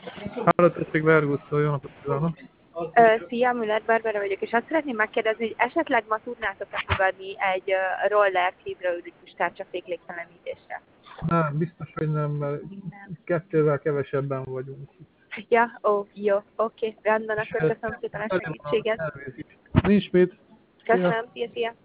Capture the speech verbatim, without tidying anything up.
Háló, tessék, Vergusztól, jó napot kívánok! Ö, Szia, Müller Barbara vagyok, és azt szeretném megkérdezni, hogy esetleg ma tudnátok-e fogadni egy uh, rollert hidraulikus tárcsafékléktelenítésre? Nem, biztos, hogy nem, mert Nem. kettővel kevesebben vagyunk. Ja, ó, jó, oké, rendben, És akkor köszönöm szépen a elég van a segítséget. elvézés. Nincs mit. Szia! Köszönöm, szia, szia.